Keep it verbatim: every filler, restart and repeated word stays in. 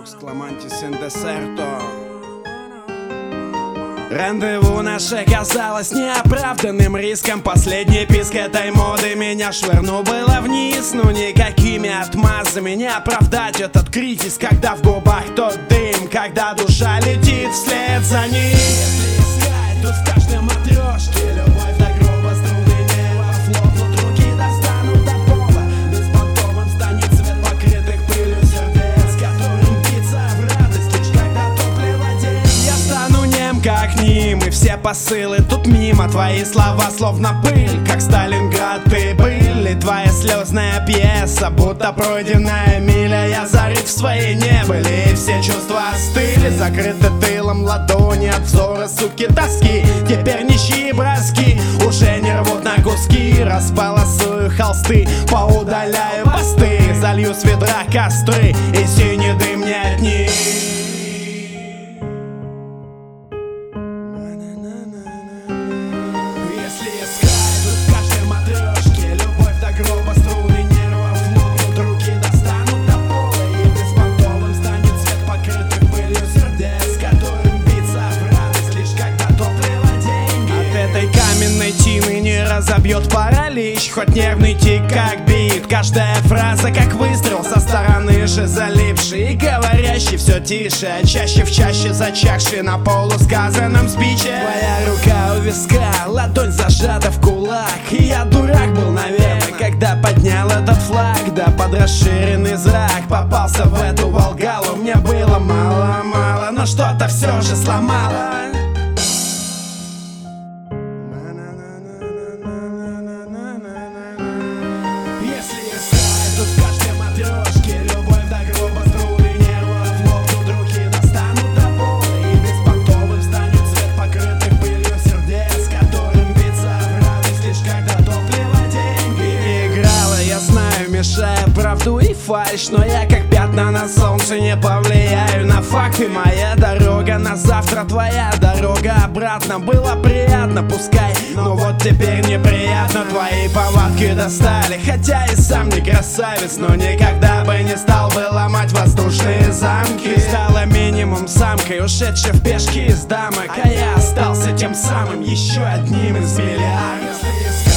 Exclamantis in deserto. Рандеву наше казалось неоправданным риском. Последний писк этой моды меня швырнул было вниз. Но никакими отмазами не оправдать этот кризис, когда в губах тот дым, когда душа летит вслед за ним. Если искать, то в каждой матрешке любовь до гроба, струны неба флотнут, руки достанут до пола. Беспонтовым станет цвет покрытых пылью сердец, которым биться в радость лишь когда топливо день. Я стану нем как ним, и все посылы тут мимо. Твои слова словно пыль, как Сталинград ты были. Твоя слезная пьеса, будто пройденная миля. Я зарыт в своей небыли, и все чувства остыли. Закрыты тылом ладони от взора, суки, тоски. Теперь нищие броски уже не рвут на куски. Располосую холсты, поудаляю посты, залью с ведра костры, и синий дым не от них. Разобьет паралич, хоть нервный тик как бит. Каждая фраза как выстрел со стороны же залипший и говорящий все тише, а чаще в чаще зачахший на полусказанном спиче. Твоя рука у виска, ладонь зажата в кулак. И я дурак был, наверное, когда поднял этот флаг. Да под расширенный зрак попался в эту Волгалу. Мне было мало-мало, но что-то все же сломало. Мешая правду и фальшь, но я как пятна на солнце не повлияю на факты. Моя дорога на завтра, твоя дорога обратно. Было приятно, пускай, но вот теперь неприятно. Твои повадки достали, хотя и сам не красавец, но никогда бы не стал бы ломать воздушные замки. Стала минимум самкой, ушедшей в пешки из дамок, а я остался тем самым еще одним из миллиардов.